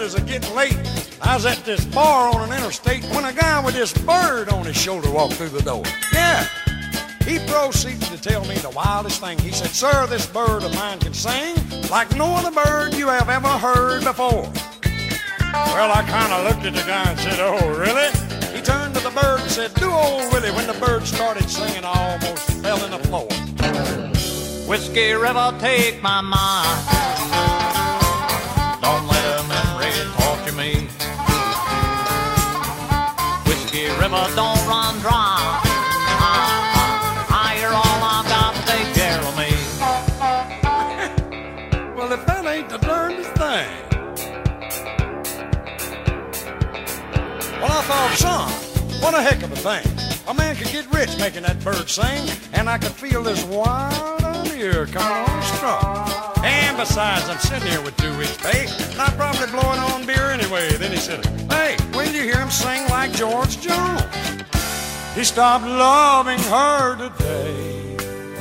is getting late. I was at this bar on an interstate when a guy with this bird on his shoulder walked through the door. Yeah. He proceeded to tell me the wildest thing. He said, "Sir, this bird of mine can sing like no other bird you have ever heard before." Well, I kind of looked at the guy and said, "Oh, really?" He turned to the bird and said, "Do old Willie." When the bird started singing, I almost fell in the floor. Whiskey River, take my mind. Don't let a memory torture me. Whiskey River, don't run dry. You're all I've got to take care of me. Well, if that ain't the darndest thing. Well, I thought, son, what a heck of a thing. A man could get rich making that bird sing, and I could feel this wild ear coming on strong. And besides, I'm sitting here with 2 weeks' pay, and I'm probably blowing on beer anyway. Then he said, "Hey, when did you hear him sing like George Jones? He stopped loving her today.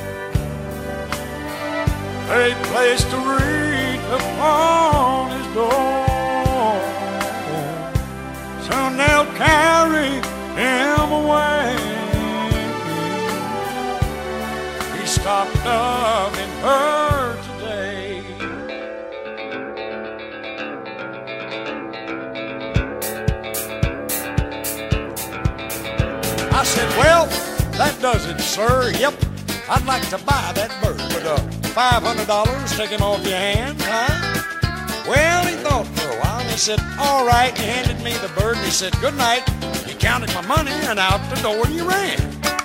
A place to read upon his door. Soon they'll carry him away. He stopped loving her today." I said, "Well, that does it, sir. Yep, I'd like to buy that bird. Would $500 take him off your hands, huh?" Well, he thought for a while, and he said, "All right." He handed me the bird, and he said, "Good night." He counted my money, and out the door he ran.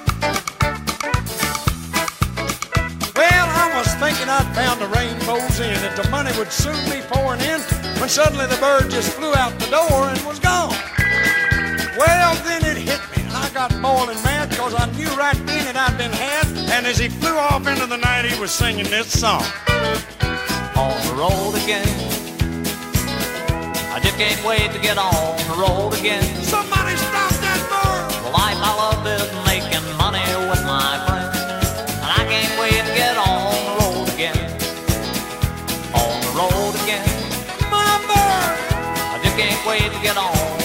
Well, I was thinking I'd found the rainbow's end, that the money would soon be pouring in, when suddenly the bird just flew out the door and was gone. Well, then it hit me. I got boiling mad because I knew right then that I'd been had. And as he flew off into the night, he was singing this song. On the road again. I just can't wait to get on the road again. Somebody stop that bird! The life I love is making money with my friends. And I can't wait to get on the road again. On the road again. My bird! I just can't wait to get on